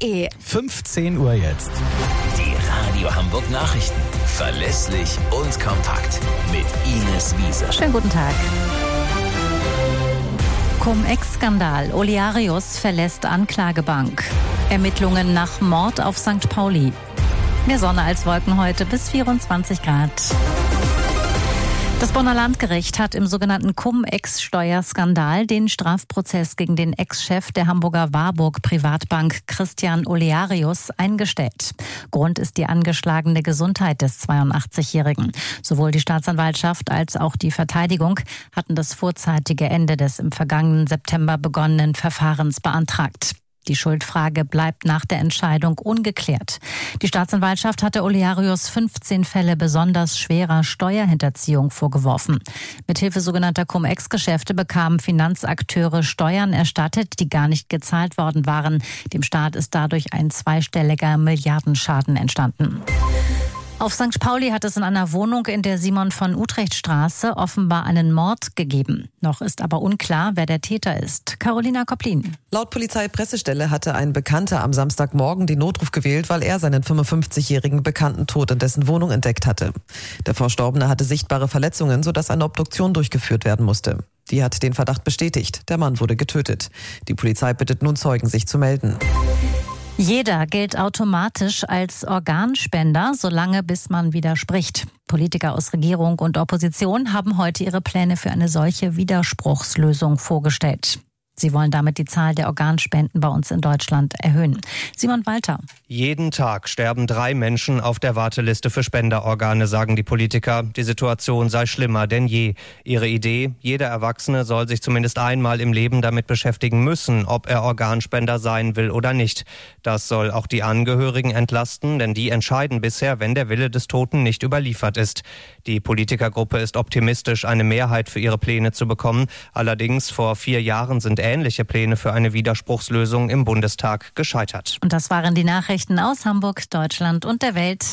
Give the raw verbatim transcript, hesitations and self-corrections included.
e. fünfzehn Uhr jetzt. Die Radio Hamburg Nachrichten. Verlässlich und kompakt. Mit Ines Wiese. Schönen guten Tag. Cum-Ex-Skandal. Olearius verlässt Anklagebank. Ermittlungen nach Mord auf Sankt Pauli. Mehr Sonne als Wolken heute bis vierundzwanzig Grad. Das Bonner Landgericht hat im sogenannten Cum-Ex-Steuerskandal den Strafprozess gegen den Ex-Chef der Hamburger Warburg Privatbank Christian Olearius eingestellt. Grund ist die angeschlagene Gesundheit des zweiundachtzigjährigen. Sowohl die Staatsanwaltschaft als auch die Verteidigung hatten das vorzeitige Ende des im vergangenen September begonnenen Verfahrens beantragt. Die Schuldfrage bleibt nach der Entscheidung ungeklärt. Die Staatsanwaltschaft hatte Olearius fünfzehn Fälle besonders schwerer Steuerhinterziehung vorgeworfen. Mithilfe sogenannter Cum-Ex-Geschäfte bekamen Finanzakteure Steuern erstattet, die gar nicht gezahlt worden waren. Dem Staat ist dadurch ein zweistelliger Milliardenschaden entstanden. Auf Sankt Pauli hat es in einer Wohnung in der Simon-von-Utrecht-Straße offenbar einen Mord gegeben. Noch ist aber unklar, wer der Täter ist. Carolina Koplin. Laut Polizeipressestelle hatte ein Bekannter am Samstagmorgen den Notruf gewählt, weil er seinen fünfundfünfzigjährigen Bekannten tot in dessen Wohnung entdeckt hatte. Der Verstorbene hatte sichtbare Verletzungen, sodass eine Obduktion durchgeführt werden musste. Die hat den Verdacht bestätigt. Der Mann wurde getötet. Die Polizei bittet nun Zeugen, sich zu melden. Jeder gilt automatisch als Organspender, solange bis man widerspricht. Politiker aus Regierung und Opposition haben heute ihre Pläne für eine solche Widerspruchslösung vorgestellt. Sie wollen damit die Zahl der Organspenden bei uns in Deutschland erhöhen. Simon Walter. Jeden Tag sterben drei Menschen auf der Warteliste für Spenderorgane, sagen die Politiker. Die Situation sei schlimmer denn je. Ihre Idee: Jeder Erwachsene soll sich zumindest einmal im Leben damit beschäftigen müssen, ob er Organspender sein will oder nicht. Das soll auch die Angehörigen entlasten, denn die entscheiden bisher, wenn der Wille des Toten nicht überliefert ist. Die Politikergruppe ist optimistisch, eine Mehrheit für ihre Pläne zu bekommen. Allerdings vor vier Jahren sind ähnliche Pläne für eine Widerspruchslösung im Bundestag gescheitert. Und das waren die Nachrichten aus Hamburg, Deutschland und der Welt.